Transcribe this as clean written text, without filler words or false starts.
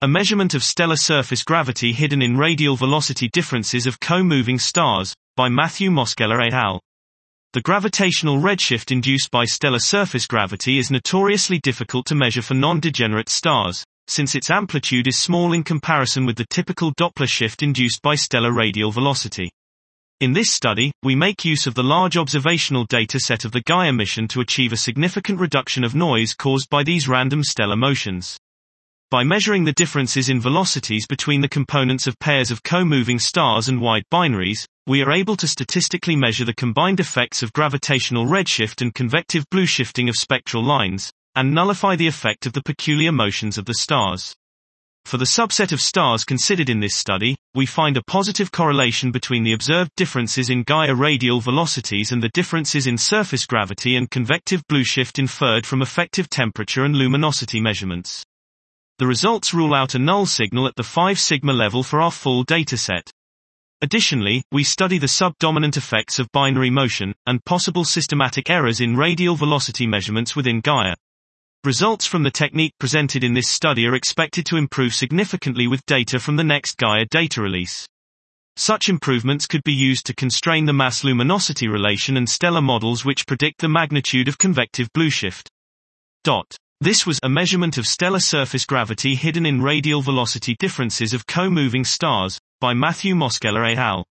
A measurement of stellar surface gravity hidden in radial velocity differences of co-moving stars, by Matthew Moskeller et al. The gravitational redshift induced by stellar surface gravity is notoriously difficult to measure for non-degenerate stars, since its amplitude is small in comparison with the typical Doppler shift induced by stellar radial velocity. In this study, we make use of the large observational data set of the Gaia mission to achieve a significant reduction of noise caused by these random stellar motions. By measuring the differences in velocities between the components of pairs of co-moving stars and wide binaries, we are able to statistically measure the combined effects of gravitational redshift and convective blue shifting of spectral lines, and nullify the effect of the peculiar motions of the stars. For the subset of stars considered in this study, we find a positive correlation between the observed differences in Gaia radial velocities and the differences in surface gravity and convective blue shift inferred from effective temperature and luminosity measurements. The results rule out a null signal at the 5 sigma level for our full dataset. Additionally, we study the subdominant effects of binary motion, and possible systematic errors in radial velocity measurements within Gaia. Results from the technique presented in this study are expected to improve significantly with data from the next Gaia data release. Such improvements could be used to constrain the mass-luminosity relation and stellar models which predict the magnitude of convective blue shift. This was a measurement of stellar surface gravity hidden in radial velocity differences of co-moving stars, by Matthew Moskeller et al.